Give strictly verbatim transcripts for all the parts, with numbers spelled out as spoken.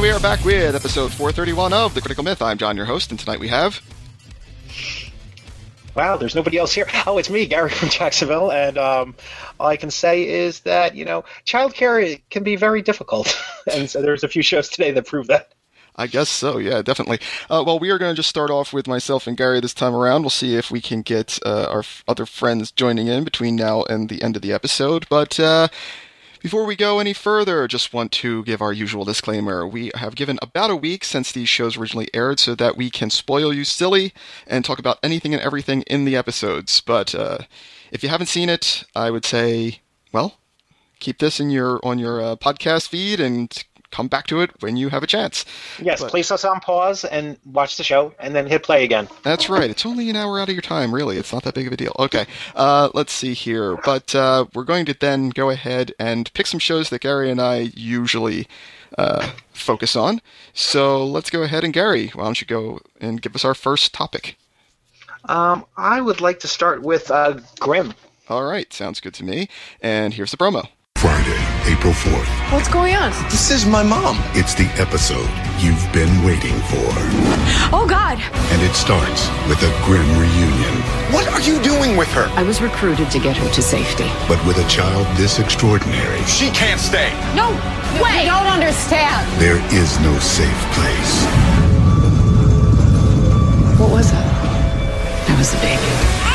we are back with episode four thirty-one of The Critical Myth. I'm John, your host, and tonight we have... Wow, there's nobody else here. Oh, it's me, Gary from Jacksonville, and um, all I can say is that, you know, childcare can be very difficult, and so there's a few shows today that prove that. I guess so, yeah, definitely. Uh, well, we are going to just start off with myself and Gary this time around. We'll see if we can get uh, our f- other friends joining in between now and the end of the episode, but... Uh, Before we go any further, just want to give our usual disclaimer. We have given about a week since these shows originally aired so that we can spoil you silly and talk about anything and everything in the episodes. But uh, if you haven't seen it, I would say, well, keep this in your on your uh, podcast feed and come back to it when you have a chance. Yes, but, place us on pause and watch the show, and then hit play again. That's right. It's only an hour out of your time, really. It's not that big of a deal. Okay, uh, let's see here. But uh, we're going to then go ahead and pick some shows that Gary and I usually uh, focus on. So let's go ahead and, Gary, why don't you go and give us our first topic? Um, I would like to start with uh, Grimm. All right, sounds good to me. And here's the promo. Friday, April fourth. What's going on? This is my mom. It's the episode you've been waiting for. Oh, God. And it starts with a grim reunion. What are you doing with her? I was recruited to get her to safety. But with a child this extraordinary, She can't stay. No, wait. You don't understand. there is no safe place. What was that? That was the baby.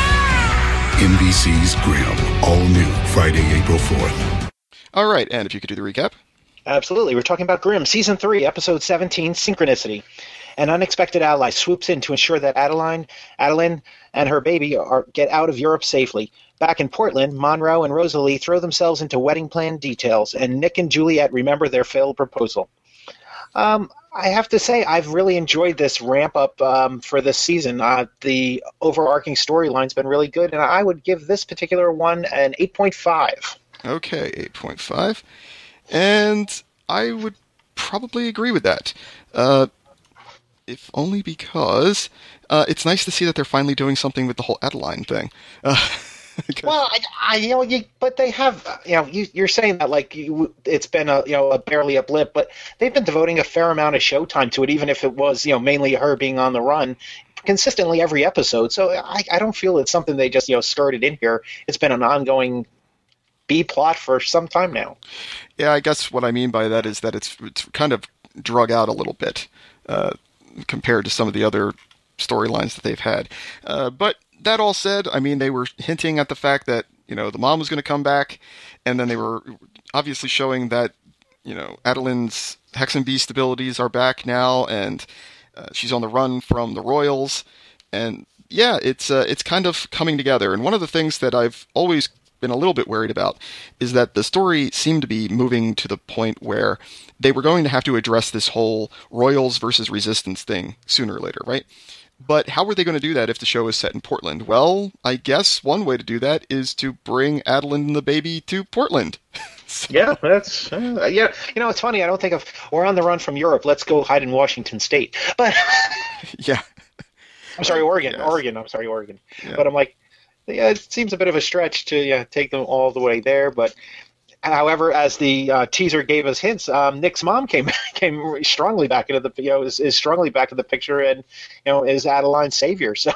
N B C's Grimm, all new, Friday, April fourth. All right, and if you could do the recap. Absolutely. We're talking about Grimm, Season three, Episode seventeen, Synchronicity. An unexpected ally swoops in to ensure that Adeline, Adeline and her baby are get out of Europe safely. Back in Portland, Monroe and Rosalie throw themselves into wedding plan details, and Nick and Juliet remember their failed proposal. Um, I have to say, I've really enjoyed this ramp-up um, for this season. Uh, the overarching storyline's been really good, and I would give this particular one an eight point five. Okay, eight point five. And I would probably agree with that. Uh, if only because uh, it's nice to see that they're finally doing something with the whole Adeline thing. Uh, well, I, I, you know, you, but they have, you know, you, you're saying that like you, it's been a, you know, a barely a blip, but they've been devoting a fair amount of showtime to it, even if it was, you know, mainly her being on the run consistently every episode. So I, I don't feel it's something they just, you know, started in here. It's been an ongoing B plot for some time now. Yeah, I guess what I mean by that is that it's it's kind of drug out a little bit uh, compared to some of the other storylines that they've had. Uh, but that all said, I mean, they were hinting at the fact that, you know, the mom was going to come back, and then they were obviously showing that, you know, Adeline's Hex and Beast abilities are back now, and uh, she's on the run from the Royals, and yeah, it's uh, it's kind of coming together. And one of the things that I've always been a little bit worried about is that the story seemed to be moving to the point where they were going to have to address this whole Royals versus Resistance thing sooner or later, right? But how were they going to do that if the show is set in Portland? Well, I guess one way to do that is to bring Adeline and the baby to Portland. So. Yeah, that's uh, yeah. You know, it's funny. I don't think of we're on the run from Europe. Let's go hide in Washington State. But yeah, I'm sorry, Oregon. Yes. Oregon. I'm sorry, Oregon. Yeah. But I'm like, yeah, it seems a bit of a stretch to yeah, take them all the way there. But however, as the uh, teaser gave us hints, um, Nick's mom came came strongly back into the you know is, is strongly back in the picture, and you know is Adeline's savior. So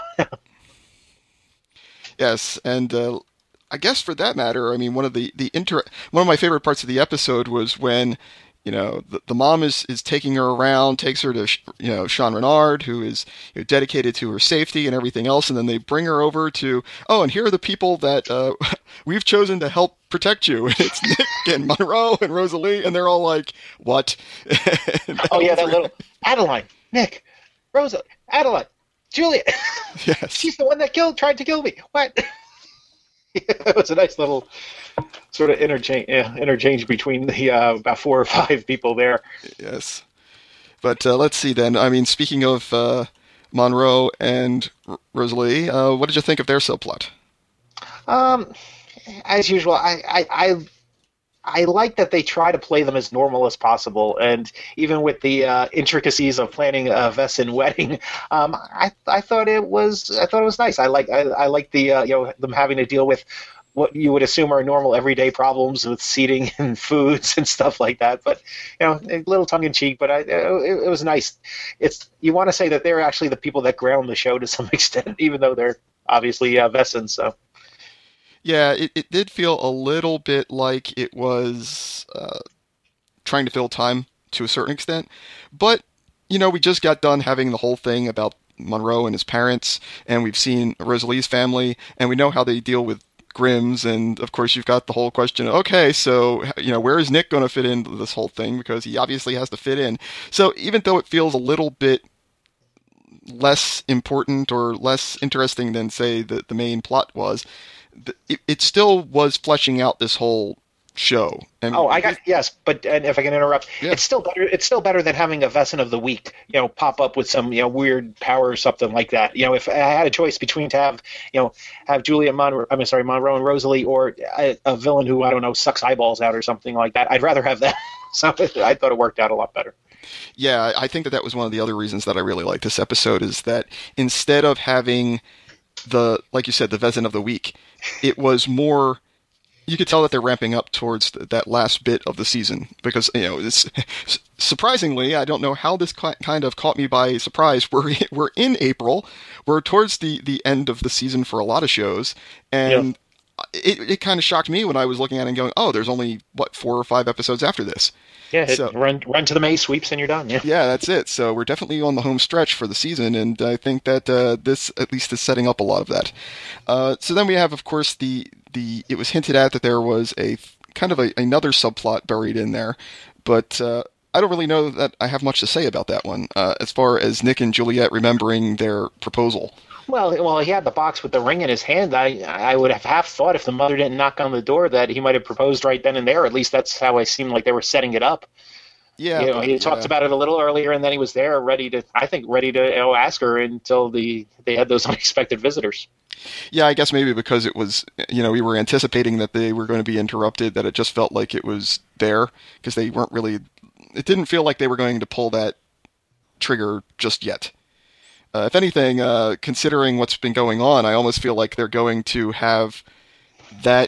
yes, and uh, I guess for that matter, I mean one of the the inter one of my favorite parts of the episode was when, you know, the, the mom is, is taking her around, takes her to, you know, Sean Renard, who is, you know, dedicated to her safety and everything else, and then they bring her over to, oh, and here are the people that uh, we've chosen to help protect you. And it's Nick and Monroe and Rosalie, and they're all like, what? oh yeah, that little Adeline, Nick, Rosa, Adeline, Julia. Yes. She's the one that killed, tried to kill me. What? It was a nice little sort of interchange, yeah, interchange between the uh, about four or five people there. Yes, but uh, let's see then. I mean, speaking of uh, Monroe and R- Rosalie, uh, what did you think of their subplot? Um, as usual, I, I, I, I like that they try to play them as normal as possible, and even with the uh, intricacies of planning a Vessin wedding, um, I, I thought it was, I thought it was nice. I like, I, I like the, uh, you know, them having to deal with what you would assume are normal everyday problems with seating and foods and stuff like that. But you know, a little tongue in cheek. But I, it, it was nice. It's you want to say that they're actually the people that ground the show to some extent, even though they're obviously uh, Vessens. So. Yeah, it, it did feel a little bit like it was uh, trying to fill time to a certain extent. But, you know, we just got done having the whole thing about Monroe and his parents, and we've seen Rosalie's family, and we know how they deal with Grimm's, and of course you've got the whole question, okay, so, you know, where is Nick going to fit into this whole thing? Because he obviously has to fit in. So even though it feels a little bit less important or less interesting than, say, the, the main plot was, It, it still was fleshing out this whole show. And oh, I got yes, but and if I can interrupt, yeah. it's still better. It's still better than having a Vessen of the week, you know, pop up with some you know weird power or something like that. You know, if I had a choice between to have you know have Juliet Monroe, I'm sorry, Monroe and Rosalie, or a, a villain who I don't know sucks eyeballs out or something like that, I'd rather have that. So I thought it worked out a lot better. Yeah, I think that that was one of the other reasons that I really liked this episode is that instead of having the, like you said, the Vezin of the week, it was more, you could tell that they're ramping up towards th- that last bit of the season because, you know, it's, surprisingly, I don't know how this ca- kind of caught me by surprise. We're, we're in April, we're towards the, the end of the season for a lot of shows, and yeah. it, it kind of shocked me when I was looking at it and going, oh, there's only, what, four or five episodes after this. Yeah, so, run run to the May sweeps and you're done. Yeah, yeah, that's it. So we're definitely on the home stretch for the season, and I think that uh, this at least is setting up a lot of that. Uh, so then we have, of course, the the. It was hinted at that there was a kind of a, another subplot buried in there, but uh, I don't really know that I have much to say about that one. Uh, as far as Nick and Juliet remembering their proposal. Well, well, he had the box with the ring in his hand. I, I would have half thought if the mother didn't knock on the door that he might have proposed right then and there. At least that's how I seemed like they were setting it up. Yeah, you know, but, he talked yeah. about it a little earlier, and then he was there, ready to. I think ready to you know, ask her until the they had those unexpected visitors. Yeah, I guess maybe because it was, you know, we were anticipating that they were going to be interrupted, that it just felt like it was there because they weren't really. It didn't feel like they were going to pull that trigger just yet. Uh, if anything, uh, considering what's been going on, I almost feel like they're going to have that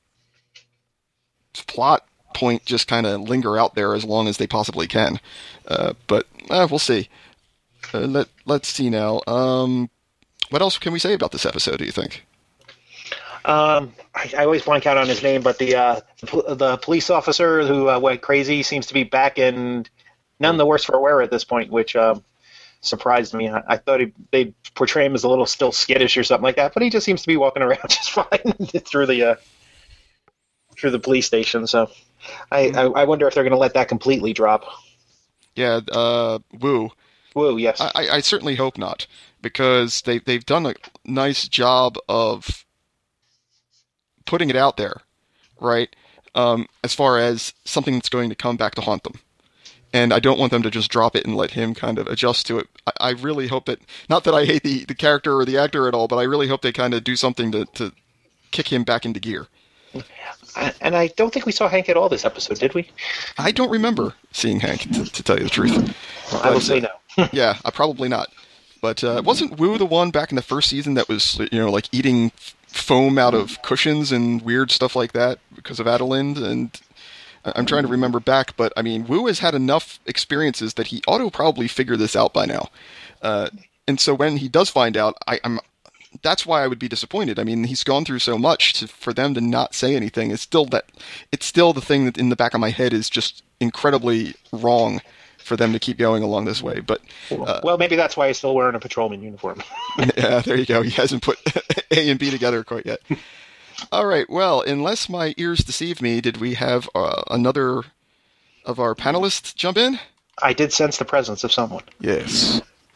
plot point just kind of linger out there as long as they possibly can. Uh, but uh, we'll see. Uh, let Let's see now. Um, what else can we say about this episode, do you think? Um, I, I always blank out on his name, but the uh, the, the police officer who uh, went crazy seems to be back and none the worse for wear at this point, which... Um, surprised me. I, I thought he, they'd portray him as a little still skittish or something like that, but he just seems to be walking around just fine through the uh, through the police station. So I, I, I wonder if they're going to let that completely drop. Yeah, uh, Wu. Wu, yes. I, I certainly hope not, because they, they've done a nice job of putting it out there, right, um, as far as something that's going to come back to haunt them. And I don't want them to just drop it and let him kind of adjust to it. I, I really hope that, not that I hate the, the character or the actor at all, but I really hope they kind of do something to, to kick him back into gear. And I don't think we saw Hank at all this episode, did we? I don't remember seeing Hank, to, to tell you the truth. Well, I would say no. yeah, uh, probably not. But uh, wasn't Wu the one back in the first season that was, you know, like eating foam out of cushions and weird stuff like that because of Adelind? And I'm trying to remember back, but I mean, Wu has had enough experiences that he ought to probably figure this out by now. Uh, and so when he does find out, I, I'm that's why I would be disappointed. I mean, he's gone through so much to, for them to not say anything. It's still that it's still the thing that in the back of my head is just incredibly wrong for them to keep going along this way. But uh, well, maybe that's why he's still wearing a patrolman uniform. Yeah, there you go. He hasn't put A and B together quite yet. All right. Well, unless my ears deceive me, did we have uh, another of our panelists jump in? I did sense the presence of someone. Yes.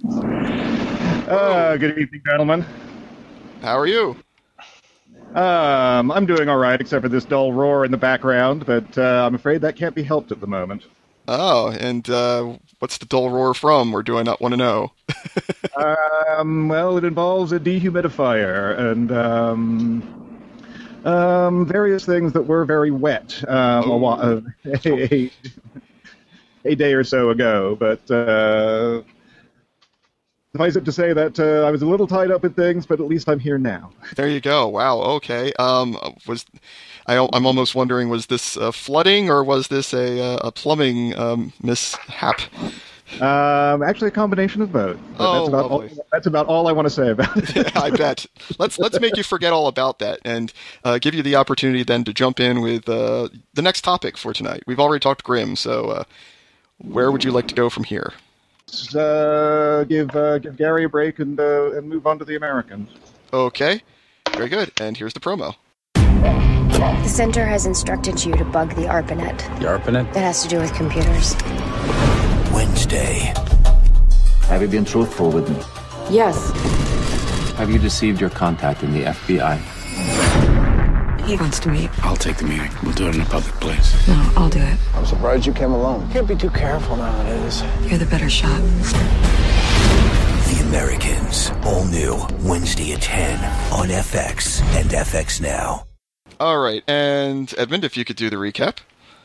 Uh, good evening, gentlemen. How are you? Um, I'm doing all right, except for this dull roar in the background, but uh, I'm afraid that can't be helped at the moment. Oh, and uh, what's the dull roar from, or do I not want to know? um, well, it involves a dehumidifier and um, um, various things that were very wet um, a, while, a, a day or so ago, but uh, suffice it to say that uh, I was a little tied up with things, but at least I'm here now. There you go. Wow. Okay. Um, was I, I'm almost wondering, was this uh, flooding or was this a, uh, a plumbing um, mishap? Um, actually, a combination of both. But Oh, that's about all, lovely. that's about all I want to say about it. Yeah, I bet. Let's let's make you forget all about that and uh, give you the opportunity then to jump in with uh, the next topic for tonight. We've already talked Grimm, so uh, where would you like to go from here? Uh, give uh, give Gary a break and uh, and move on to the Americans. Okay. Very good. And here's the promo. The center has instructed you to bug the ARPANET. The ARPANET? That has to do with computers. Wednesday. Have you been truthful with me? Yes. Have you deceived your contact in the F B I? He wants to meet. I'll take the meeting. We'll do it in a public place. No, I'll do it. I'm surprised you came alone. Can't be too careful nowadays. You're the better shot. The Americans. All new. Wednesday at ten on F X and F X Now. All right. And Edmund, if you could do the recap.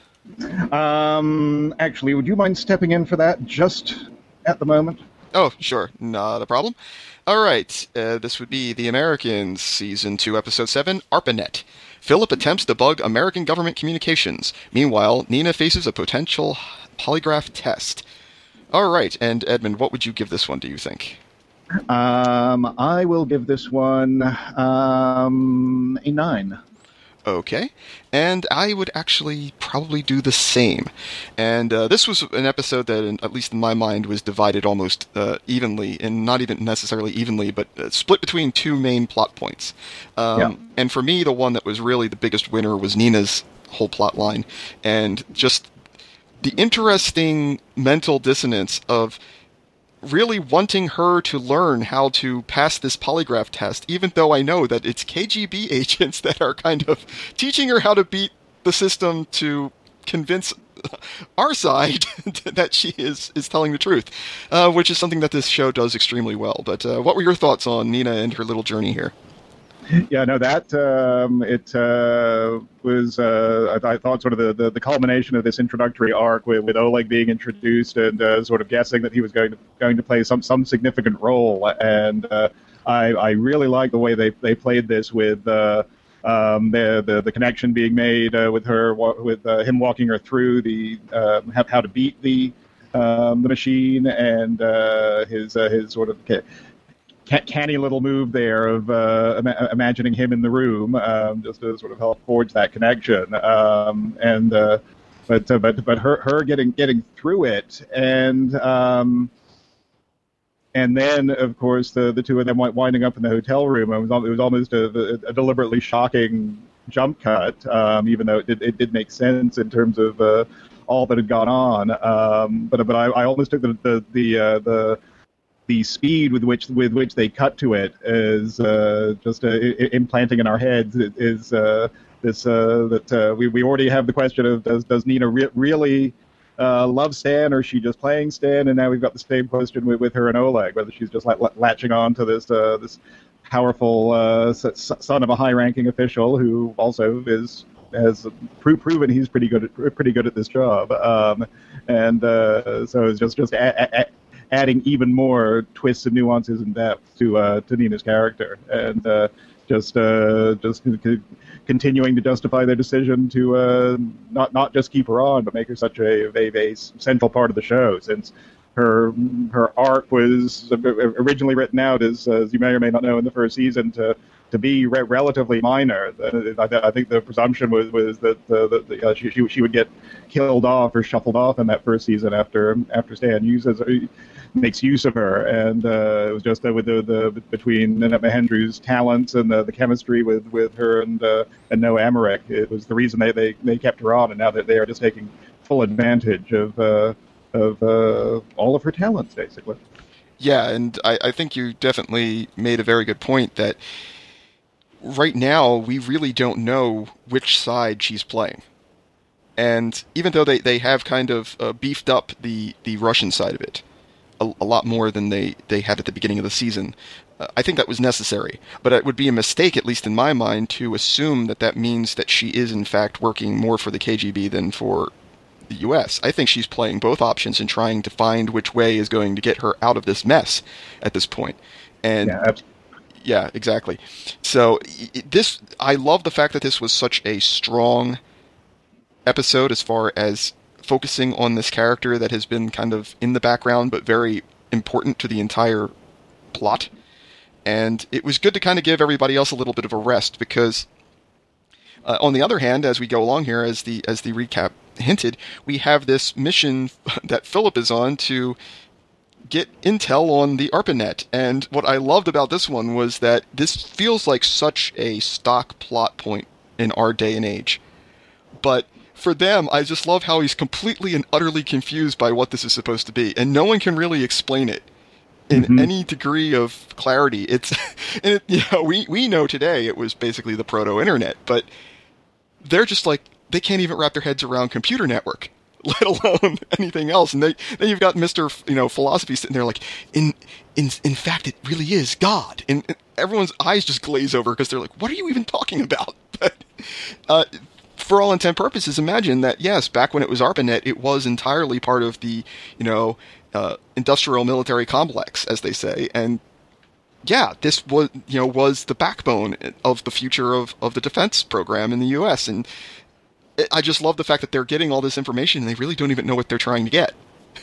Um, actually, would you mind stepping in for that just at the moment? Oh, sure. Not a problem. All right. Uh, this would be The Americans, Season two, Episode seven, ARPANET. Philip attempts to bug American government communications. Meanwhile, Nina faces a potential polygraph test. All right. And Edmund, what would you give this one, do you think? Um, I will give this one um, a nine. Okay. And I would actually probably do the same. And uh, this was an episode that, in, at least in my mind, was divided almost uh, evenly, and not even necessarily evenly, but uh, split between two main plot points. Um, Yeah. And for me, the one that was really the biggest winner was Nina's whole plot line. And just the interesting mental dissonance of really wanting her to learn how to pass this polygraph test, even though I know that it's K G B agents that are kind of teaching her how to beat the system to convince our side that she is, is telling the truth, uh, which is something that this show does extremely well. But uh, what were your thoughts on Nina and her little journey here? Yeah, no, that um, it uh, was. Uh, I, I thought sort of the, the, the culmination of this introductory arc with, with Oleg being introduced and uh, sort of guessing that he was going to going to play some, some significant role, and uh, I, I really like the way they, they played this with uh, um, the, the the connection being made uh, with her with uh, him walking her through the uh, how, how to beat the um, the machine and uh, his uh, his sort of. canny little move there of uh, ima- imagining him in the room, um, just to sort of help forge that connection. Um, and uh, but uh, but but her her getting getting through it, and um, and then of course the the two of them winding up in the hotel room. It was al- it was almost a, a deliberately shocking jump cut, um, even though it did it did make sense in terms of uh, all that had gone on. Um, but but I, I almost took the the the, uh, the the speed with which with which they cut to it is uh, just uh, I- implanting in our heads is uh, this uh, that uh, we we already have the question of does does Nina re- really uh, love Stan, or is she just playing Stan? And now we've got the same question with, with her and Oleg, whether she's just like latching on to this uh, this powerful uh, son of a high-ranking official who also is has pro- proven he's pretty good at pretty good at this job, um, and uh, so it's just just a- a- adding even more twists and nuances and depth to uh, to Nina's character, and uh, just uh, just c- continuing to justify their decision to uh, not not just keep her on, but make her such a, a, a central part of the show, since her her arc was originally written out as, as you may or may not know, in the first season to to be re- relatively minor. I, I think the presumption was was that uh, that the, uh, she, she she would get killed off or shuffled off in that first season after after Stan uses makes use of her, and uh, it was just uh, with the, the between Nanette Mahendru's talents and the, the chemistry with, with her and uh, and Noah Emmerich, it was the reason they, they, they kept her on, and now that they are just taking full advantage of uh, of uh, all of her talents, basically. Yeah, and I, I think you definitely made a very good point that right now we really don't know which side she's playing. And even though they, they have kind of uh, beefed up the, the Russian side of it a, a lot more than they, they had at the beginning of the season, uh, I think that was necessary. But it would be a mistake, at least in my mind, to assume that that means that she is in fact working more for the K G B than for the U S. I think she's playing both options and trying to find which way is going to get her out of this mess at this point. And yeah, absolutely. Yeah, exactly. So this, I love the fact that this was such a strong episode as far as focusing on this character that has been kind of in the background but very important to the entire plot. And it was good to kind of give everybody else a little bit of a rest because, uh, on the other hand, as we go along here, as the as the recap hinted, we have this mission that Philip is on to get intel on the ARPANET. And what I loved about this one was that this feels like such a stock plot point in our day and age. But for them, I just love how he's completely and utterly confused by what this is supposed to be, and no one can really explain it in mm-hmm. any degree of clarity. It's, and it, you know, we we know today it was basically the proto-internet, but they're just like, they can't even wrap their heads around computer network, let alone anything else. And they, then you've got Mister You know, Philosophy sitting there like, in in in fact, it really is God. And, and everyone's eyes just glaze over because they're like, what are you even talking about? But uh, for all intent purposes, imagine that, yes, back when it was ARPANET, it was entirely part of the, you know, uh, industrial military complex, as they say. And yeah, this was, you know, was the backbone of the future of, of the defense program in the U S. And I just love the fact that they're getting all this information and they really don't even know what they're trying to get.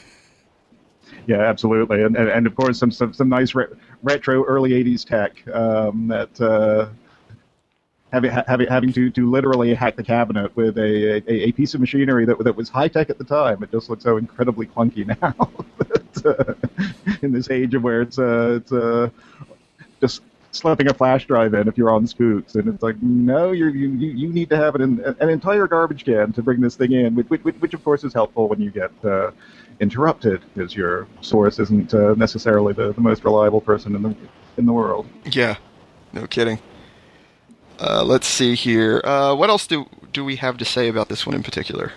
Yeah, absolutely. And, and, and of course, some, some, some nice re- retro early eighties tech um, that uh, having, having, having to, to literally hack the cabinet with a, a, a piece of machinery that, that was high-tech at the time. It just looks so incredibly clunky now. but, uh, in this age of where it's, uh, it's uh, just slipping a flash drive in if you're on Spooks, and it's like, no, you're, you you need to have an, an entire garbage can to bring this thing in, which, which, which of course is helpful when you get uh, interrupted, because your source isn't uh, necessarily the, the most reliable person in the in the world. Yeah, no kidding. Uh, let's see here. Uh, what else do do we have to say about this one in particular?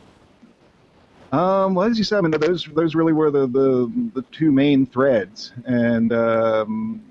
Um, well, as you said, I mean, those those really were the, the, the two main threads, and um,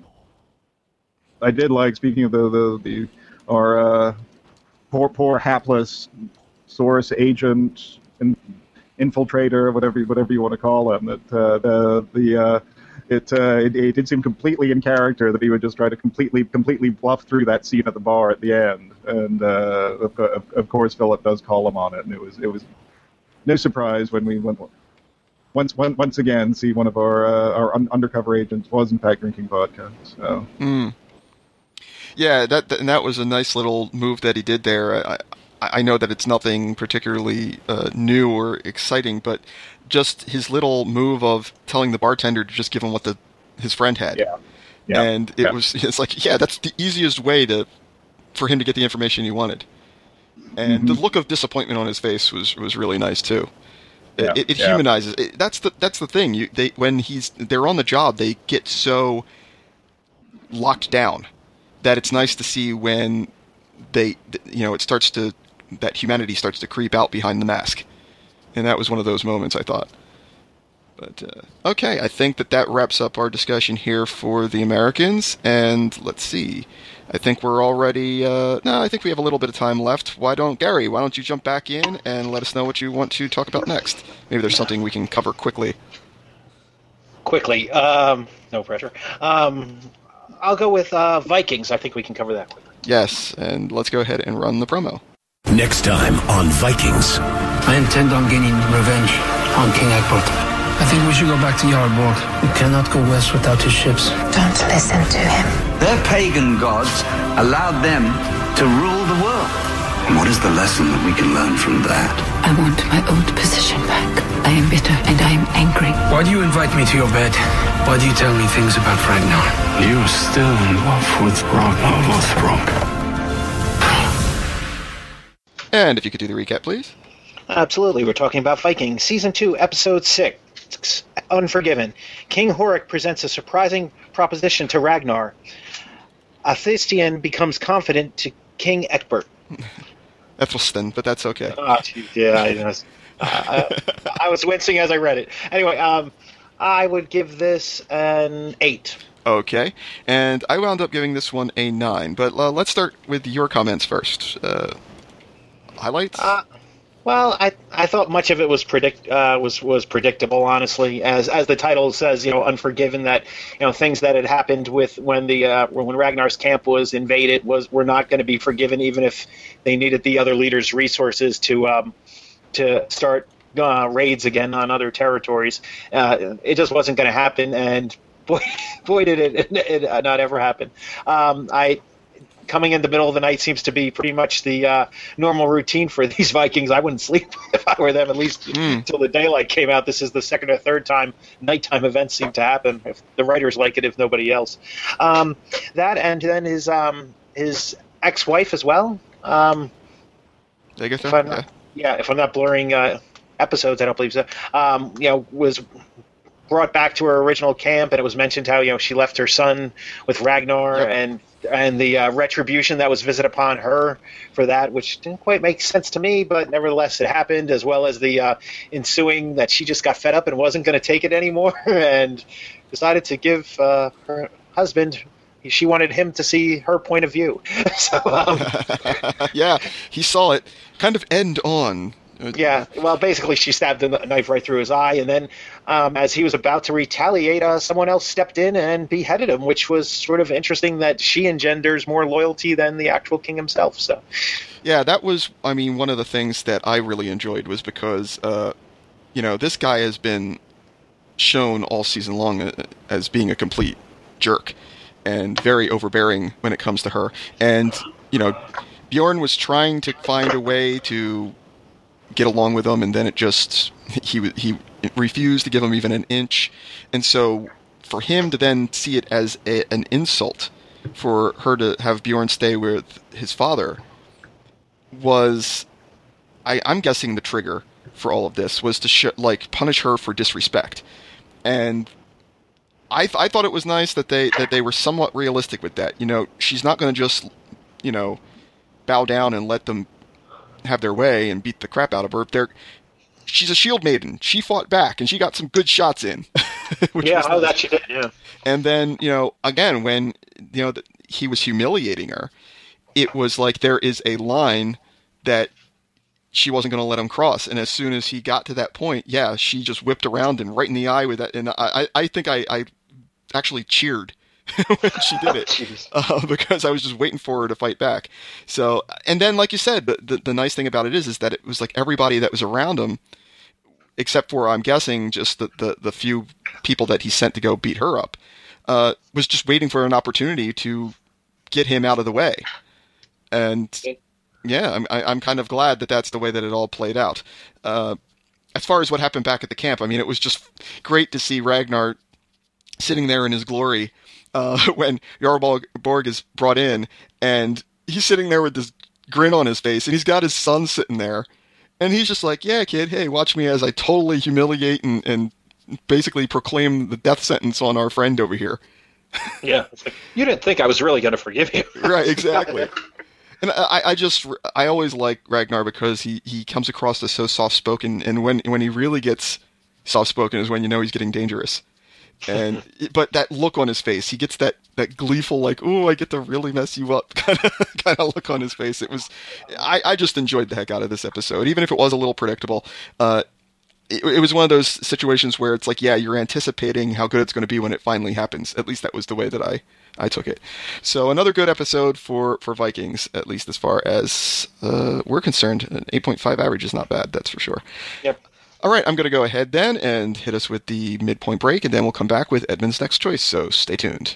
I did like, speaking of the the, the our uh, poor poor hapless source agent and infiltrator, whatever whatever you want to call him, that uh, the the uh, it, uh, it it did seem completely in character that he would just try to completely completely bluff through that scene at the bar at the end, and uh, of, of, of course Philip does call him on it, and it was it was no surprise when we went once once once again see one of our uh, our un- undercover agents was in fact drinking vodka. So. Mm. Yeah, that and that was a nice little move that he did there. I, I know that it's nothing particularly uh, new or exciting, but just his little move of telling the bartender to just give him what the his friend had. Yeah. Yeah. And it yeah. was it's like, yeah, that's the easiest way to for him to get the information he wanted. And mm-hmm. the look of disappointment on his face was, was really nice too. Yeah. It, it yeah. humanizes. It, that's the that's the thing. You they when he's they're on the job, they get so locked down that it's nice to see when they, you know, it starts to, that humanity starts to creep out behind the mask. And that was one of those moments, I thought. But, uh, okay, I think that that wraps up our discussion here for the Americans. And let's see, I think we're already, uh, no, I think we have a little bit of time left. Why don't, Gary, why don't you jump back in and let us know what you want to talk about next? Maybe there's something we can cover quickly. Quickly, um, no pressure. Um... I'll go with uh, Vikings. I think we can cover that quickly. Yes, and let's go ahead and run the promo. Next time on Vikings. I intend on gaining revenge on King Egbert. I think we should go back to Yardborg. We cannot go west without his ships. Don't listen to him. Their pagan gods allowed them to rule the world. And what is the lesson that we can learn from that? I want my old position back. I am bitter and I am angry. Why do you invite me to your bed? Why do you tell me things about Ragnar? You're still in love with Ragnar Lothbrok. And if you could do the recap, please. Absolutely. We're talking about Vikings, Season two, Episode six, Unforgiven. King Horik presents a surprising proposition to Ragnar. Athelstan becomes confident to King Egbert. Ethelstan, but that's okay. Oh, yeah, I, know. I, I was wincing as I read it. Anyway, um, I would give this an eight. Okay, and I wound up giving this one a nine, but uh, let's start with your comments first. Uh, highlights? Uh, Well, I I thought much of it was predict uh, was was predictable, honestly. As as the title says, you know, Unforgiven. That you know things that had happened with when the uh, when Ragnar's camp was invaded was were not going to be forgiven, even if they needed the other leaders' resources to um, to start uh, raids again on other territories. Uh, it just wasn't going to happen, and boy, boy did it, it, it not ever happen. Um, I. Coming in the middle of the night seems to be pretty much the uh, normal routine for these Vikings. I wouldn't sleep if I were them, at least mm. until the daylight came out. This is the second or third time nighttime events seem to happen. If the writers like it, if nobody else. Um, that and then his um, his ex-wife as well. Um, I guess so. If Yeah. yeah, if I'm not blurring uh, episodes, I don't believe so. Um, you know, was brought back to her original camp, and it was mentioned how you know she left her son with Ragnar, yep. and and the uh, retribution that was visited upon her for that, which didn't quite make sense to me, but nevertheless it happened, as well as the uh, ensuing that she just got fed up and wasn't going to take it anymore and decided to give uh, her husband, she wanted him to see her point of view. so um, yeah, he saw it kind of end on. Yeah, well, basically she stabbed the knife right through his eye, and then um, as he was about to retaliate, uh, someone else stepped in and beheaded him, which was sort of interesting that she engenders more loyalty than the actual king himself. So, yeah, that was, I mean, one of the things that I really enjoyed was because, uh, you know, this guy has been shown all season long as being a complete jerk and very overbearing when it comes to her. And, you know, Bjorn was trying to find a way to get along with him, and then it just he he refused to give him even an inch, and so for him to then see it as a, an insult for her to have Bjorn stay with his father was, I, I'm guessing the trigger for all of this was to sh- like punish her for disrespect, and I th- I thought it was nice that they that they were somewhat realistic with that. You know, she's not going to just you know bow down and let them have their way and beat the crap out of her. They're, she's a shield maiden. She fought back, and she got some good shots in. yeah, oh, nice. that she did, yeah. And then, you know, again, when, you know, the, he was humiliating her, it was like there is a line that she wasn't going to let him cross. And as soon as he got to that point, yeah, she just whipped around and right in the eye with that. And I, I think I, I actually cheered when she did it, uh, because I was just waiting for her to fight back. So, and then, like you said, the, the the nice thing about it is, is that it was like everybody that was around him, except for, I'm guessing, just the, the, the few people that he sent to go beat her up, uh, was just waiting for an opportunity to get him out of the way. And yeah, I'm, I'm kind of glad that that's the way that it all played out. Uh, as far as what happened back at the camp, I mean, it was just great to see Ragnar sitting there in his glory, Uh, when Jarl Borg is brought in, and he's sitting there with this grin on his face, and he's got his son sitting there, and he's just like, yeah, kid, hey, watch me as I totally humiliate and, and basically proclaim the death sentence on our friend over here. Yeah, it's like, you didn't think I was really going to forgive you. Right, exactly. And I, I just, I always like Ragnar because he, he comes across as so soft-spoken, and when when he really gets soft-spoken is when you know he's getting dangerous. And but that look on his face, he gets that, that gleeful, like, oh, I get to really mess you up kind of kind of look on his face. It was, I, I just enjoyed the heck out of this episode, even if it was a little predictable. Uh, it, it was one of those situations where it's like, yeah, you're anticipating how good it's going to be when it finally happens. At least that was the way that I, I took it. So another good episode for, for Vikings, at least as far as uh, we're concerned. An eight point five average is not bad, that's for sure. Yep. All right, I'm going to go ahead then and hit us with the midpoint break, and then we'll come back with Edmund's next choice, so stay tuned.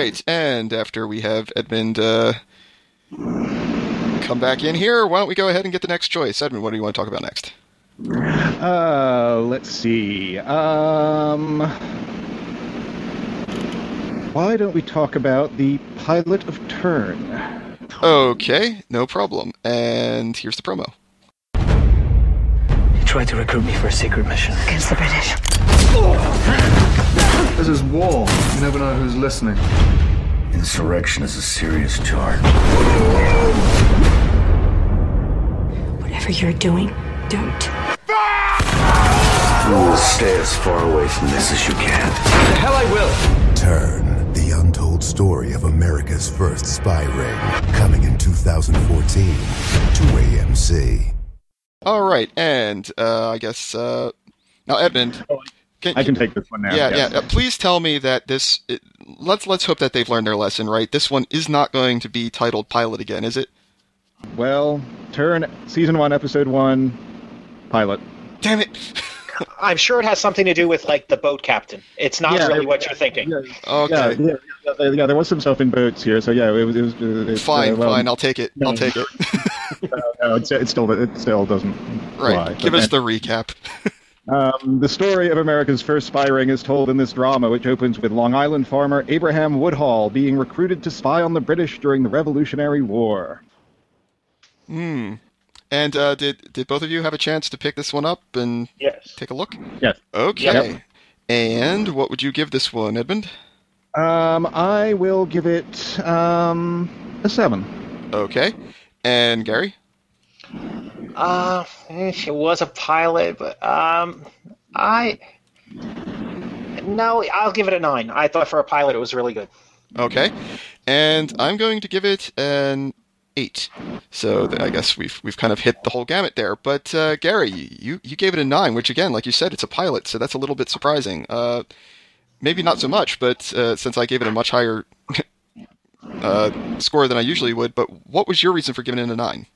right, and after we have Edmund uh, come back in here, why don't we go ahead and get the next choice? Edmund, what do you want to talk about next? Uh, let's see. Um, why don't we talk about the pilot of Turn? Okay, no problem. And here's the promo. He tried to recruit me for a secret mission. Against the British. This is war. You never know who's listening. Insurrection is a serious charge. Whatever you're doing, don't. You will stay as far away from this as you can. The hell I will. Turn, the untold story of America's first spy ring. Coming in two thousand fourteen to A M C. All right, and uh, I guess uh, now Edmund. Can, I can take this one now. Yeah, yes. yeah. Uh, please tell me that this. It, let's let's hope that they've learned their lesson, right? This one is not going to be titled Pilot again, is it? Well, Turn, season one, episode one, pilot. Damn it! I'm sure it has something to do with like the boat captain. It's not Yeah, really it- what you're thinking. Yeah, Okay. yeah, yeah, yeah, yeah, there was some stuff in boats here, so yeah, it was. It was uh, it's, Fine, uh, well, fine. I'll take it. no. I'll take it. uh, no, it's, it still it still doesn't. Right. Fly, Give but, us the recap. Um, the story of America's first spy ring is told in this drama, which opens with Long Island farmer Abraham Woodhull being recruited to spy on the British during the Revolutionary War. Hmm. And uh, did did both of you have a chance to pick this one up and Yes. take a look? Yes. Okay. Yep. And what would you give this one, Edmund? Um, I will give it um, a seven. Okay. And Gary? Uh, it was a pilot, but um, I no, I'll give it a nine. I thought for a pilot it was really good. Okay. And I'm going to give it an eight. So th- I guess we've we've kind of hit the whole gamut there. But uh, Gary, you you gave it a nine, which again, like you said, it's a pilot, so that's a little bit surprising. Uh, maybe not so much, but uh, since I gave it a much higher uh, score than I usually would. But what was your reason for giving it a nine?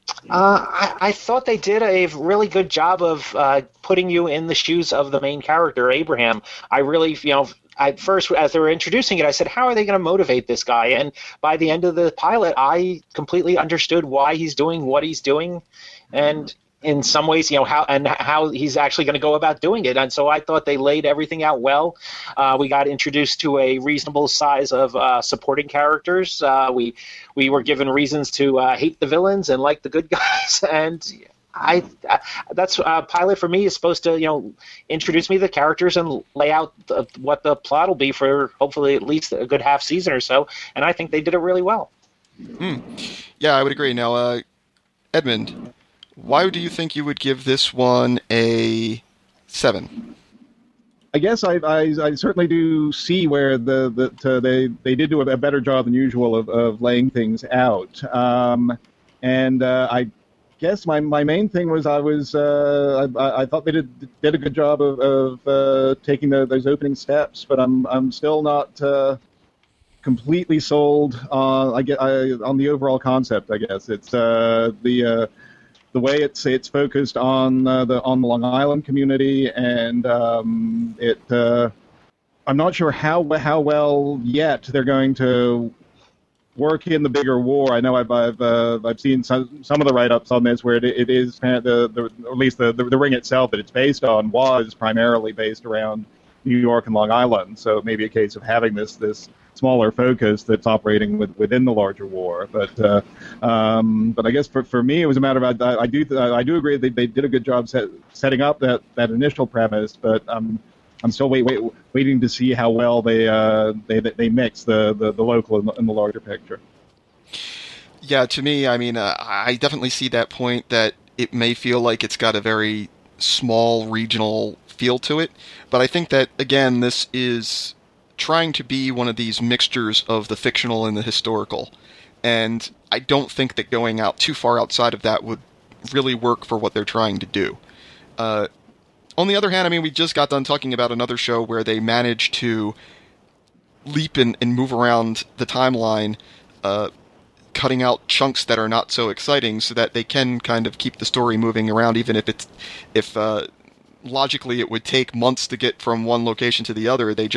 Uh, I, I thought they did a really good job of uh, putting you in the shoes of the main character, Abraham. I really, you know, at first, as they were introducing it, I said, how are they going to motivate this guy? And by the end of the pilot, I completely understood why he's doing what he's doing. And in some ways, you know, how and how he's actually going to go about doing it. And so I thought they laid everything out well. Uh, we got introduced to a reasonable size of uh, supporting characters. Uh, we we were given reasons to uh, hate the villains and like the good guys. And I, I that's uh, pilot for me is supposed to, you know, introduce me to the characters and lay out the, what the plot will be for hopefully at least a good half season or so. And I think they did it really well. Hmm. Yeah, I would agree. Now, uh, Edmund, why do you think you would give this one a seven? I guess I, I, I certainly do see where the, the uh, they they did do a better job than usual of, of laying things out. Um, and uh, I guess my, my main thing was I was uh, I, I thought they did did a good job of, of uh, taking the, those opening steps, but I'm I'm still not uh, completely sold on I get I, on the overall concept. I guess it's uh, the uh, the way it's it's focused on uh, the on the Long Island community, and um, it uh, I'm not sure how how well yet they're going to work in the bigger war. I know I've I've uh, I've seen some some of the write-ups on this where it, it is kind of the, the or at least the, the the ring itself that it's based on was primarily based around New York and Long Island. So it may be a case of having this this smaller focus that's operating with, within the larger war. But uh, um, but I guess for, for me it was a matter of I, I do I do agree that they did a good job set, setting up that, that initial premise, but um, I'm still wait, wait, waiting to see how well they uh, they they mix the, the, the local and the, and the larger picture. Yeah, to me, I mean, uh, I definitely see that point that it may feel like it's got a very small regional feel to it, but I think that again, this is trying to be one of these mixtures of the fictional and the historical, and I don't think that going out too far outside of that would really work for what they're trying to do. Uh, on the other hand, I mean, we just got done talking about another show where they managed to leap and, and move around the timeline, uh, cutting out chunks that are not so exciting so that they can kind of keep the story moving around, even if it's if uh, logically it would take months to get from one location to the other. They just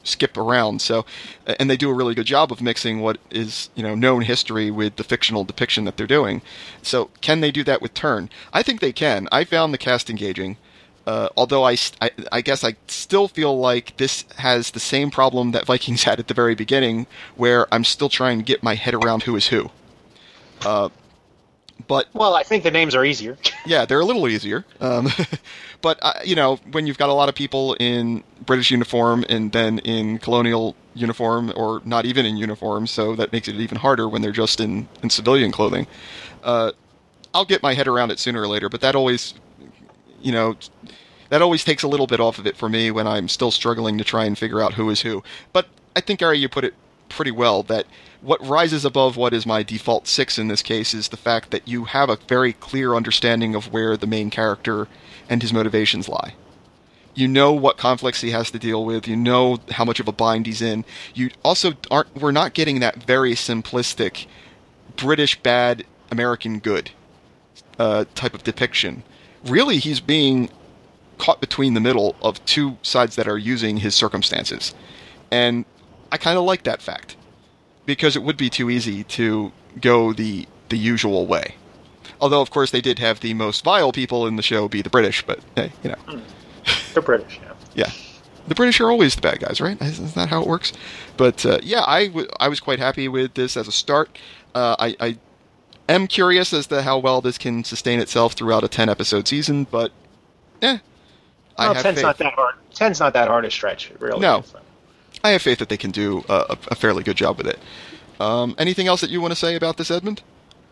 skip around. So, and they do a really good job of mixing what is, you know, known history with the fictional depiction that they're doing. So, can they do that with Turn? I think they can. I found the cast engaging. Uh, although I, I, I guess I still feel like this has the same problem that Vikings had at the very beginning, where I'm still trying to get my head around who is who. Uh, but well, I think the names are easier. Yeah, they're a little easier. Um, but uh, you know, when you've got a lot of people in British uniform and then in colonial uniform, or not even in uniform, so that makes it even harder when they're just in, in civilian clothing. Uh, I'll get my head around it sooner or later, but that always, you know, that always takes a little bit off of it for me when I'm still struggling to try and figure out who is who. But I think, Gary, you put it pretty well, that what rises above what is my default six in this case is the fact that you have a very clear understanding of where the main character and his motivations lie. You know what conflicts he has to deal with. You know how much of a bind he's in. You also aren't, we're not getting that very simplistic British bad, American good uh, type of depiction. Really, he's being caught between the middle of two sides that are using his circumstances. And I kind of like that fact, because it would be too easy to go the the usual way. Although, of course, they did have the most vile people in the show be the British, but, hey, you know. Mm. The British, yeah. Yeah. The British are always the bad guys, right? Isn't that how it works? But, uh, yeah, I, w- I was quite happy with this as a start. Uh, I, I am curious as to how well this can sustain itself throughout a ten-episode season, but, eh, I well, have ten's faith. not that hard. ten's not that hard a stretch, really. No. So. I have faith that they can do a, a fairly good job with it. Um, anything else that you want to say about this, Edmund?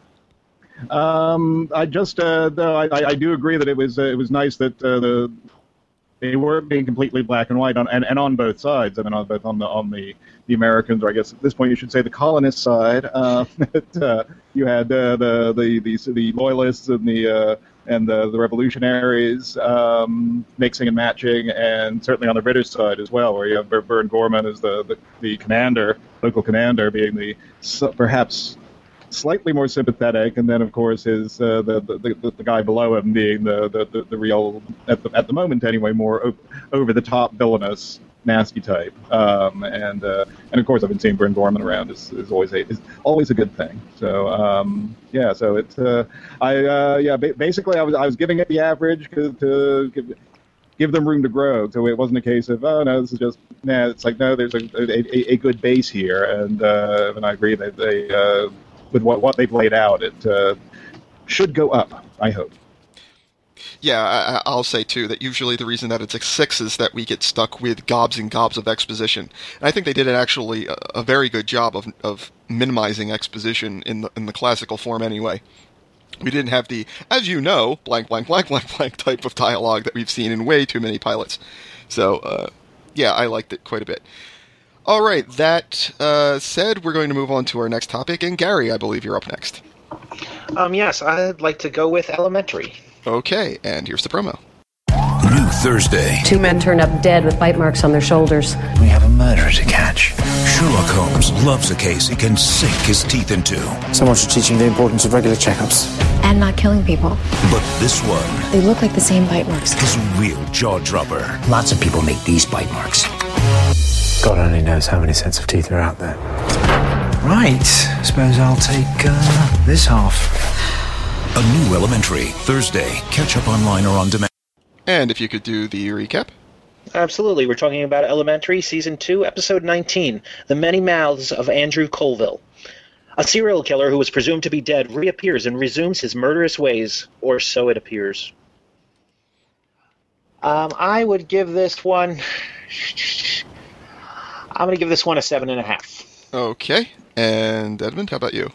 Um, I just, uh, though, I, I do agree that it was uh, it was nice that uh, the they were being completely black and white on and, and on both sides. I mean, on both on the on the, the Americans, or I guess at this point you should say the colonist side. Uh, that, uh, you had uh, the, the the the loyalists and the uh, and the, the revolutionaries um, mixing and matching, and certainly on the British side as well, where you have Burn Gorman as the, the the commander, local commander, being the perhaps slightly more sympathetic, and then of course his uh, the, the the the guy below him being the the, the, the real at the at the moment anyway more o- over the top villainous nasty type, um, and uh, and of course I've been seeing Burn Gorman around is, is always a is always a good thing. So um, yeah, so it's uh, I uh, yeah ba- basically I was I was giving it the average to, to give, give them room to grow. So it wasn't a case of oh no this is just nah. It's like no, there's a a, a good base here, and uh, and I agree that they. Uh, With what, what they've laid out, it uh, should go up, I hope. Yeah, I, I'll say, too, that usually the reason that it's a six is that we get stuck with gobs and gobs of exposition. And I think they did an actually a, a very good job of of minimizing exposition in the in the classical form anyway. We didn't have the, as you know, blank, blank, blank, blank, blank type of dialogue that we've seen in way too many pilots. So, uh, yeah, I liked it quite a bit. All right, that uh, said, we're going to move on to our next topic. And Gary, I believe you're up next. Um, yes, I'd like to go with Elementary. Okay, and here's the promo. New Thursday. Two men turn up dead with bite marks on their shoulders. We have a murderer to catch. Sherlock Holmes loves a case he can sink his teeth into. So much for teaching the importance of regular checkups. And not killing people. But this one... They look like the same bite marks. ...is a real jaw-dropper. Lots of people make these bite marks. God only knows how many sets of teeth are out there. Right. Suppose I'll take uh, this half. A new Elementary. Thursday. Catch up online or on demand. And if you could do the recap. Absolutely. We're talking about Elementary, Season two, Episode nineteen, The Many Mouths of Andrew Colville. A serial killer who was presumed to be dead reappears and resumes his murderous ways, or so it appears. Um, I would give this one... I'm going to give this one a seven and a half. Okay. And Edmund, how about you?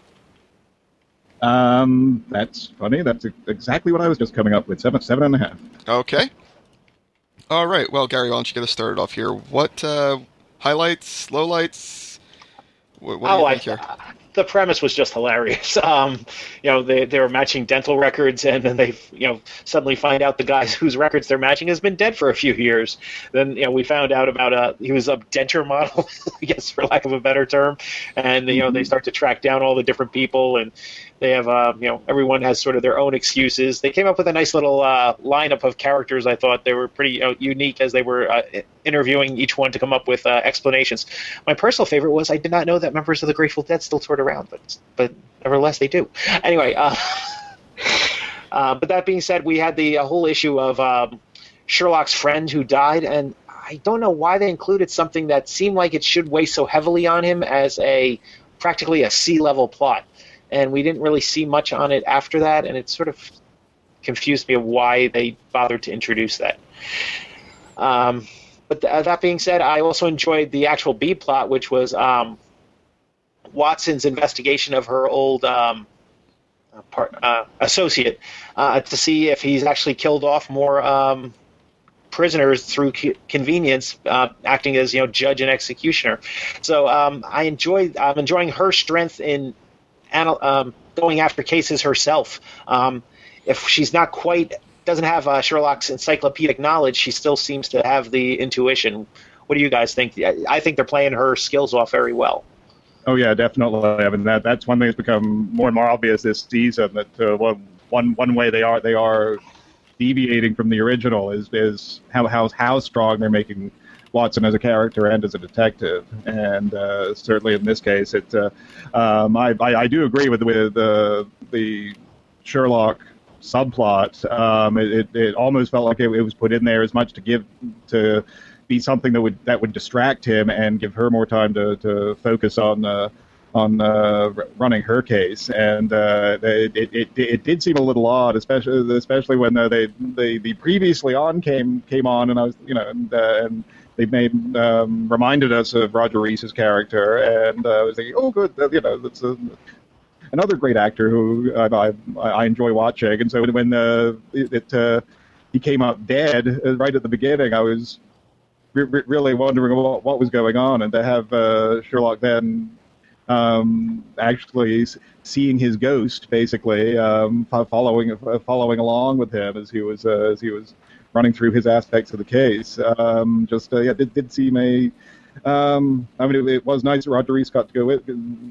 Um, that's funny. That's exactly what I was just coming up with. Seven, seven and a half. Okay. All right. Well, Gary, why don't you get us started off here? What uh, highlights, lowlights? What, what do oh, you think I, here? Uh, the premise was just hilarious. Um, you know, they they were matching dental records, and then they, you know, suddenly find out the guy whose records they're matching has been dead for a few years. Then, you know, we found out about a he was a denter model, I guess, for lack of a better term. And you know, they start to track down all the different people, and They have, uh, you know, everyone has sort of their own excuses. They came up with a nice little uh, lineup of characters. I thought they were pretty uh, unique as they were uh, interviewing each one to come up with uh, explanations. My personal favorite was I did not know that members of the Grateful Dead still toured around, but but nevertheless they do. Anyway, uh, uh, but that being said, we had the uh, whole issue of um, Sherlock's friend who died, and I don't know why they included something that seemed like it should weigh so heavily on him as a practically a C-level plot. And we didn't really see much on it after that, and it sort of confused me of why they bothered to introduce that. Um, but th- that being said, I also enjoyed the actual B plot, which was um, Watson's investigation of her old um, part, uh, associate uh, to see if he's actually killed off more um, prisoners through c- convenience, uh, acting as you know judge and executioner. So um, I enjoyed. I'm enjoying her strength in. Um, going after cases herself. Um, if she's not quite, doesn't have uh, Sherlock's encyclopedic knowledge, she still seems to have the intuition. What do you guys think? I think they're playing her skills off very well. Oh yeah, definitely. I mean, that that's one thing that's become more and more obvious this season. That uh, one one one way they are they are deviating from the original is is how how how strong they're making Watson as a character and as a detective, and uh, certainly in this case, it. Uh, um, I, I I do agree with with uh, the Sherlock subplot. Um, it, it it almost felt like it, it was put in there as much to give to be something that would that would distract him and give her more time to, to focus on uh, on uh, running her case, and uh, it, it it it did seem a little odd, especially especially when uh, they they the previously on came came on, and I was you know and. Uh, and They made um, reminded us of Roger Reese's character, and uh, I was thinking, oh, good, you know, that's a, another great actor who I, I, I enjoy watching. And so when uh, it uh, he came up dead right at the beginning, I was re- really wondering what, what was going on, and to have uh, Sherlock then um, actually seeing his ghost, basically um, following following along with him as he was uh, as he was. running through his aspects of the case. Um, just, uh, yeah, it did seem a, um, I mean, it, it was nice that Roger Rees got to go with,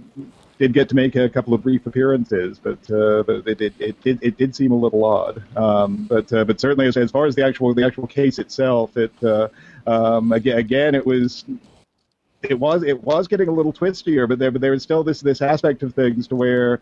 did get to make a couple of brief appearances, but, uh, but it, it, it, did, it did seem a little odd. Um, but, uh, but certainly as, as far as the actual, the actual case itself, it, uh, um, again, again, it was, it was, it was getting a little twistier, but there, but there was still this, this aspect of things to where,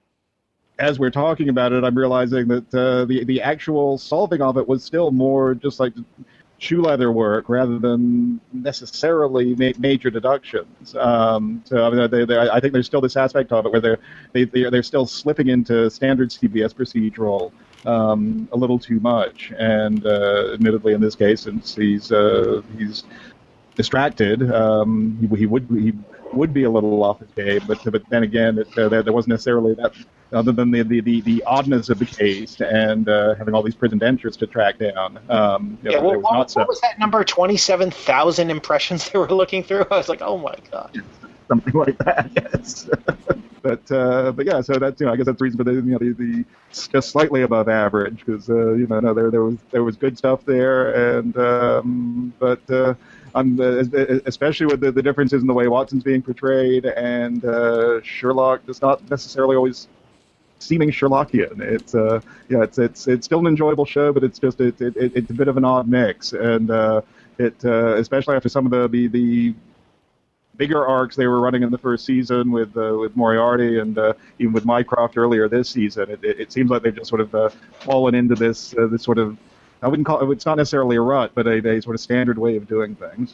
as we're talking about it, I'm realizing that uh, the the actual solving of it was still more just like shoe leather work rather than necessarily ma- major deductions. Um, so I, mean, they, they, I think there's still this aspect of it where they're they, they're, they're still slipping into standard C B S procedural um, a little too much. And uh, admittedly, in this case, since he's uh, he's distracted, um, he, he would he would be a little off his game. But but then again, it, uh, there, there wasn't necessarily that. Other than the, the, the, the oddness of the case and uh, having all these prison dentures to track down. Um, you know, yeah, well, was what, not so. what was that number, twenty-seven thousand impressions they were looking through? I was like, oh my God. Something like that, yes. but uh, but yeah, so that's, you know, I guess that's the reason for the, you know, the, the just slightly above average, because, uh, you know, no, there, there was there was good stuff there, and um, but uh, on the, especially with the, the differences in the way Watson's being portrayed, and uh, Sherlock does not necessarily always seeming Sherlockian. It's uh yeah it's it's it's still an enjoyable show, but it's just it, it, it it's a bit of an odd mix, and uh it uh, especially after some of the, the the bigger arcs they were running in the first season with uh, with Moriarty and uh, even with Mycroft earlier this season, it, it, it seems like they've just sort of uh, fallen into this uh, this sort of, I wouldn't call it, it's not necessarily a rut, but a, a sort of standard way of doing things.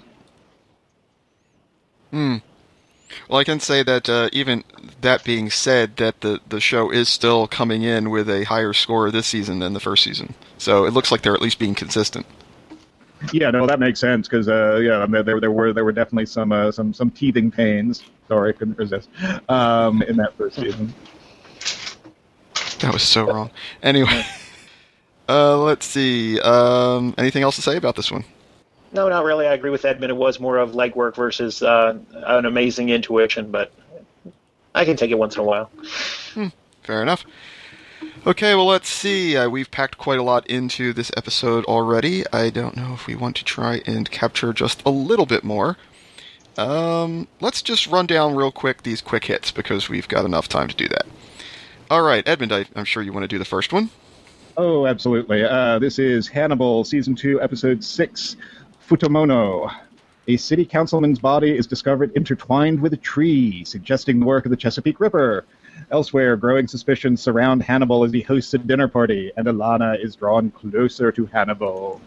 Hmm. Well, I can say that uh, even that being said, that the, the show is still coming in with a higher score this season than the first season. So it looks like they're at least being consistent. Yeah, no, that makes sense, because uh, yeah, there there were there were definitely some uh, some some teething pains. Sorry, I couldn't resist. Um, in that first season. That was so wrong. Anyway, uh, let's see. Um, anything else to say about this one? No, not really. I agree with Edmund. It was more of legwork versus uh, an amazing intuition, but I can take it once in a while. Hmm, fair enough. Okay, well, let's see. Uh, we've packed quite a lot into this episode already. I don't know if we want to try and capture just a little bit more. Um, let's just run down real quick these quick hits, because we've got enough time to do that. All right, Edmund, I, I'm sure you want to do the first one. Oh, absolutely. Uh, this is Hannibal, Season two, Episode six, Futomono. A city councilman's body is discovered intertwined with a tree, suggesting the work of the Chesapeake Ripper. Elsewhere, growing suspicions surround Hannibal as he hosts a dinner party, and Alana is drawn closer to Hannibal.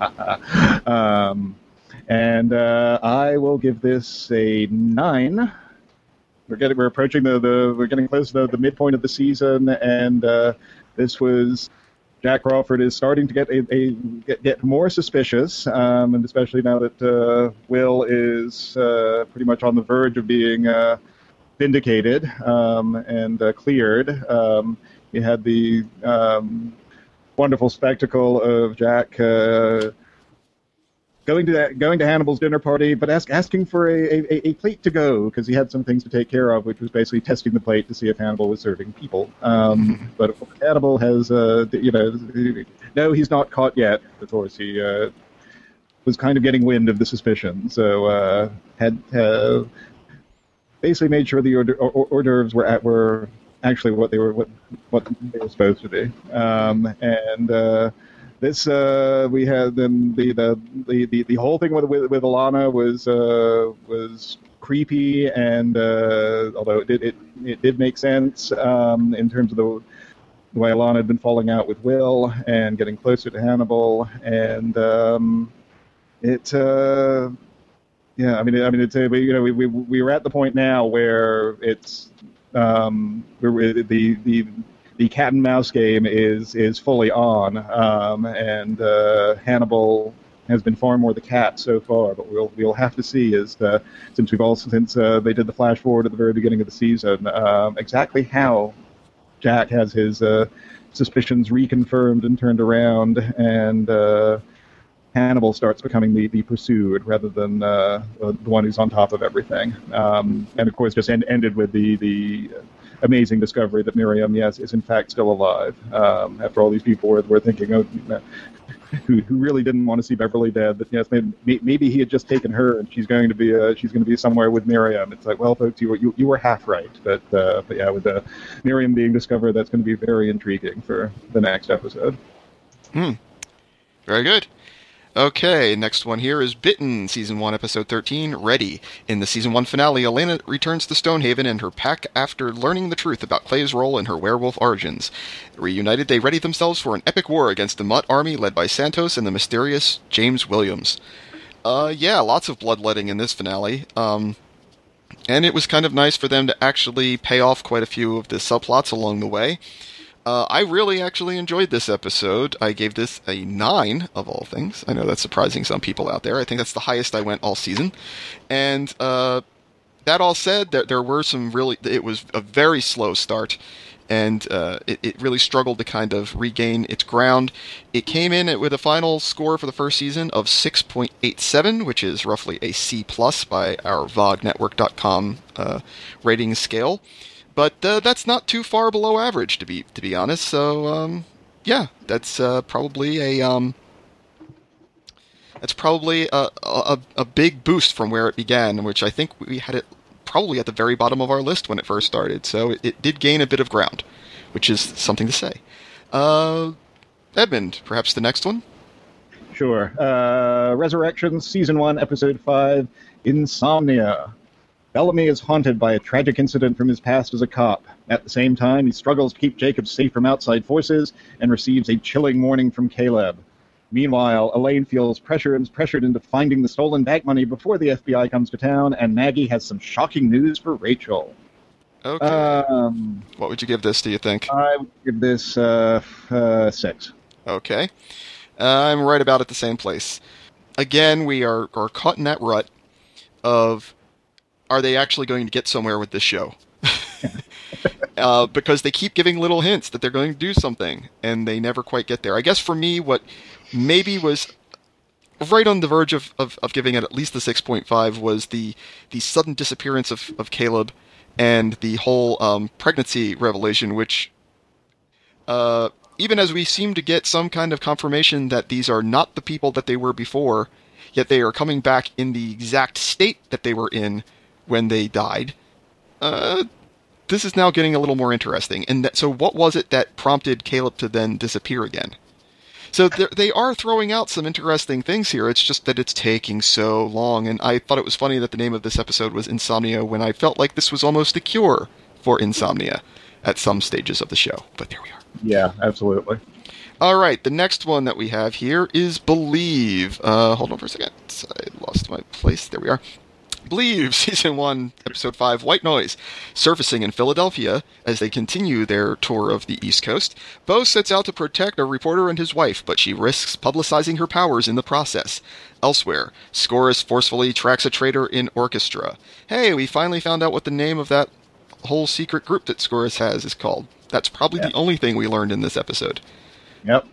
um, and uh, I will give this a nine. We're getting, we're approaching the, the we're getting close to the, the midpoint of the season, and uh, this was Jack Crawford is starting to get a, a get, get more suspicious, um, and especially now that uh, Will is uh, pretty much on the verge of being uh, vindicated um, and uh, cleared. Um, you had the um, wonderful spectacle of Jack uh, going to that, going to Hannibal's dinner party, but ask, asking for a, a, a plate to go because he had some things to take care of, which was basically testing the plate to see if Hannibal was serving people. Um, but of course, Hannibal has, uh, you know, no, he's not caught yet. Of course, he uh, was kind of getting wind of the suspicion, so uh, had uh, basically made sure the hors, hors d'oeuvres were at, were actually what they were what what they were supposed to be, um, and. Uh, This uh, we had then the, the the, the the whole thing with with, with Alana was uh, was creepy, and uh, although it did it, it did make sense um, in terms of the, the way Alana had been falling out with Will and getting closer to Hannibal, and um, it uh, yeah I mean I mean it's uh, you know we, we we were at the point now where it's um, we're, the the The cat and mouse game is is fully on, um, and uh, Hannibal has been far more the cat so far. But we'll we'll have to see as uh, since we've also since uh, they did the flash forward at the very beginning of the season, um, exactly how Jack has his uh, suspicions reconfirmed and turned around, and uh, Hannibal starts becoming the, the pursued rather than uh, the one who's on top of everything. Um, and of course, just end, ended with the the. amazing discovery that Miriam, yes, is in fact still alive. Um, after all these people were, were thinking, oh, who who really didn't want to see Beverly dead, that yes, maybe, maybe he had just taken her and she's going to be uh, she's going to be somewhere with Miriam. It's like, well, folks, you were you, you were half right, but uh, but yeah, with uh, Miriam being discovered, that's going to be very intriguing for the next episode. Hmm. Very good. Okay, next one here is Bitten, Season one, Episode thirteen, Ready. In the Season one finale, Elena returns to Stonehaven and her pack after learning the truth about Clay's role in her werewolf origins. Reunited, they ready themselves for an epic war against the Mutt army led by Santos and the mysterious James Williams. Uh, yeah, lots of bloodletting in this finale. Um, and it was kind of nice for them to actually pay off quite a few of the subplots along the way. Uh, I really actually enjoyed this episode. I gave this a nine, of all things. I know that's surprising some people out there. I think that's the highest I went all season. And uh, that all said, there, there were some really... It was a very slow start, and uh, it, it really struggled to kind of regain its ground. It came in with a final score for the first season of six point eight seven, which is roughly a C plus by our vog network dot com uh, rating scale. But uh, that's not too far below average, to be to be honest. So um, yeah, that's uh, probably a um, that's probably a, a a big boost from where it began, which I think we had it probably at the very bottom of our list when it first started. So it, it did gain a bit of ground, which is something to say. Uh, Edmund, perhaps the next one. Sure. Uh, Resurrections, Season one, Episode five, Insomnia. Bellamy is haunted by a tragic incident from his past as a cop. At the same time, he struggles to keep Jacob safe from outside forces and receives a chilling warning from Caleb. Meanwhile, Elaine feels pressured, pressured into finding the stolen bank money before the F B I comes to town, and Maggie has some shocking news for Rachel. Okay. Um, what would you give this, do you think? I would give this uh, uh, six. Okay. Uh, I'm right about at the same place. Again, we are, are caught in that rut of... Are they actually going to get somewhere with this show? uh, because they keep giving little hints that they're going to do something, and they never quite get there. I guess for me, what maybe was right on the verge of, of, of giving it at least the six point five was the, the sudden disappearance of, of Caleb and the whole um, pregnancy revelation, which, uh, even as we seem to get some kind of confirmation that these are not the people that they were before, yet they are coming back in the exact state that they were in when they died, uh, this is now getting a little more interesting. And that, so what was it that prompted Caleb to then disappear again? So they are throwing out some interesting things here. It's just that it's taking so long. And I thought it was funny that the name of this episode was Insomnia when I felt like this was almost a cure for insomnia at some stages of the show. But there we are. Yeah, absolutely. All right, the next one that we have here is Believe. Uh, hold on for a second. I lost my place. There we are. Believe, Season one, Episode five, White Noise. Surfacing in Philadelphia, as they continue their tour of the East Coast, Bo sets out to protect a reporter and his wife, but she risks publicizing her powers in the process. Elsewhere, Scorus forcefully tracks a traitor in Orchestra. Hey, we finally found out what the name of that whole secret group that Scorus has is called. That's probably yeah. the only thing we learned in this episode. Yep.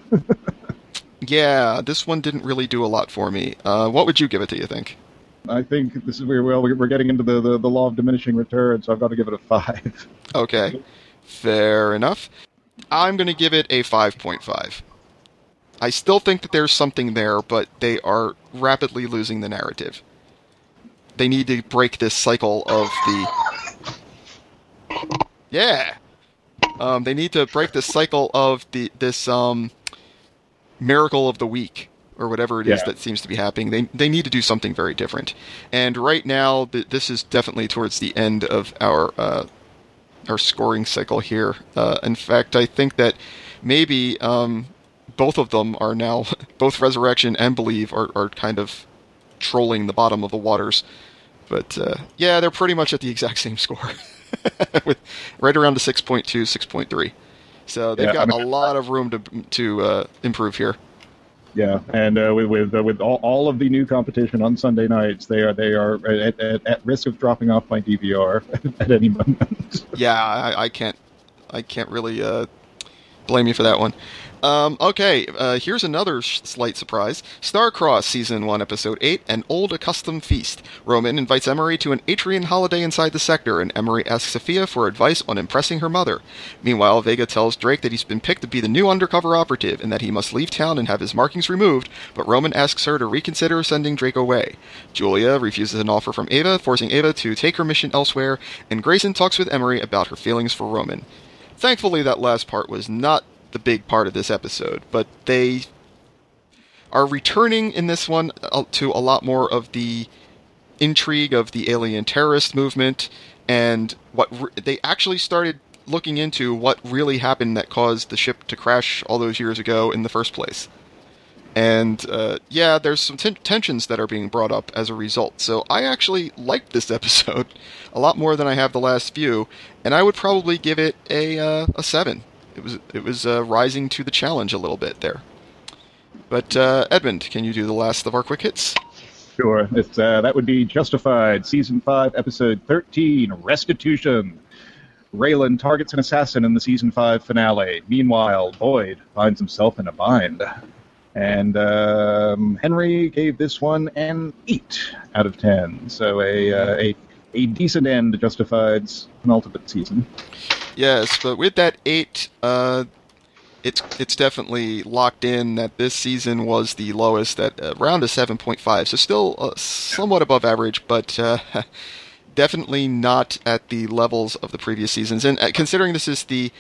Yeah, this one didn't really do a lot for me. Uh, what would you give it, do you think? I think this is where well, we're getting into the, the, the law of diminishing returns, so I've got to give it a five. Okay, fair enough. I'm going to give it a five point five. I still think that there's something there, but they are rapidly losing the narrative. They need to break this cycle of the... Yeah! Um, they need to break this cycle of the this um, miracle of the week, or whatever it is yeah. that seems to be happening. They they need to do something very different. And right now, th- this is definitely towards the end of our uh, our scoring cycle here. Uh, in fact, I think that maybe um, both of them are now, both Resurrection and Believe are, are kind of trolling the bottom of the waters. But uh, yeah, they're pretty much at the exact same score. With right around the six point two, six point three. So they've yeah, got I mean, a lot of room to to uh, improve here. Yeah, and uh, with with, uh, with all, all of the new competition on Sunday nights, they are they are at, at, at risk of dropping off my D V R at any moment. Yeah, I, I can't I can't really uh, blame you for that one. Um, okay, uh, here's another sh- slight surprise. Starcross, Season one, Episode eight, An Old Accustomed Feast. Roman invites Emery to an Atrian holiday inside the sector, and Emery asks Sophia for advice on impressing her mother. Meanwhile, Vega tells Drake that he's been picked to be the new undercover operative, and that he must leave town and have his markings removed, but Roman asks her to reconsider sending Drake away. Julia refuses an offer from Ava, forcing Ava to take her mission elsewhere, and Grayson talks with Emery about her feelings for Roman. Thankfully, that last part was not the big part of this episode, but they are returning in this one to a lot more of the intrigue of the alien terrorist movement, and what re- they actually started looking into what really happened that caused the ship to crash all those years ago in the first place. And uh, yeah, there's some ten- tensions that are being brought up as a result. So I actually liked this episode a lot more than I have the last few, and I would probably give it a uh, a seven. It was it was uh, rising to the challenge a little bit there. But uh, Edmund, can you do the last of our quick hits? Sure. It's uh, that would be Justified, Season five, Episode thirteen, Restitution. Raylan targets an assassin in the Season five finale. Meanwhile, Boyd finds himself in a bind. And um, Henry gave this one an eight out of ten. So a uh, a a decent end to Justified's penultimate season. Yes, but with that eight, uh, it's it's definitely locked in that this season was the lowest at around a seven point five. So still uh, somewhat above average, but uh, definitely not at the levels of the previous seasons. And uh, considering this is the,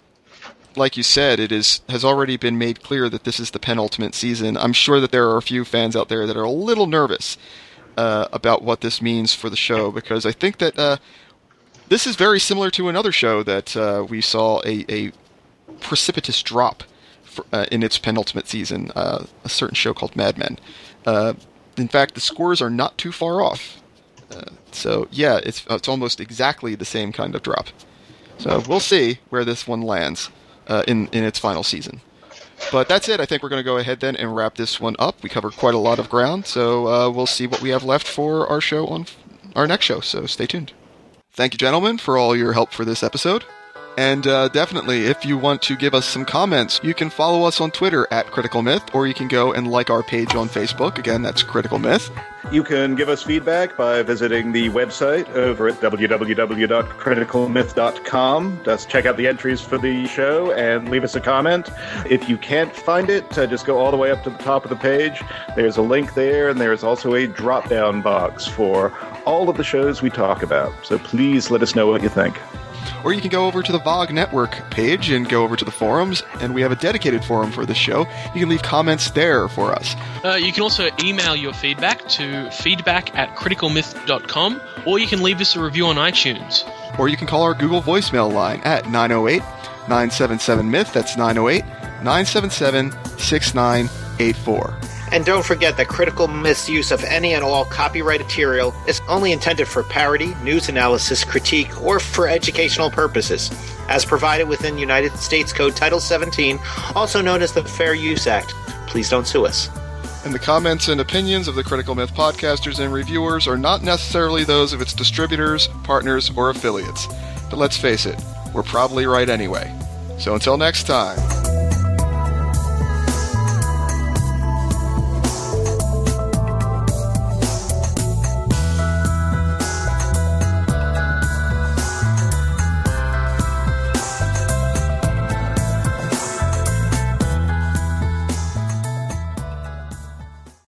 like you said, it is has already been made clear that this is the penultimate season. I'm sure that there are a few fans out there that are a little nervous uh, about what this means for the show, because I think that uh, this is very similar to another show that uh, we saw a, a precipitous drop for, uh, in its penultimate season, uh, a certain show called Mad Men. Uh, in fact, the scores are not too far off. Uh, so, yeah, it's it's almost exactly the same kind of drop. So we'll see where this one lands uh, in, in its final season. But that's it. I think we're going to go ahead then and wrap this one up. We covered quite a lot of ground, so uh, we'll see what we have left for our show on f- our next show, so stay tuned. Thank you, gentlemen, for all your help for this episode. And uh, definitely, if you want to give us some comments, you can follow us on Twitter at Critical Myth, or you can go and like our page on Facebook. Again, that's Critical Myth. You can give us feedback by visiting the website over at w w w dot critical myth dot com. Just check out the entries for the show and leave us a comment. If you can't find it, uh, just go all the way up to the top of the page. There's a link there, and there's also a drop-down box for all of the shows we talk about. So please let us know what you think. Or you can go over to the V O G Network page and go over to the forums, and we have a dedicated forum for this show. You can leave comments there for us. Uh, you can also email your feedback to feedback at critical myth dot com, or you can leave us a review on iTunes. Or you can call our Google voicemail line at nine oh eight, nine seven seven, myth. That's nine oh eight, nine seven seven, six nine eight four. And don't forget that critical misuse of any and all copyrighted material is only intended for parody, news analysis, critique, or for educational purposes, as provided within United States Code Title seventeen, also known as the Fair Use Act. Please don't sue us. And the comments and opinions of the Critical Myth podcasters and reviewers are not necessarily those of its distributors, partners, or affiliates. But let's face it, we're probably right anyway. So until next time...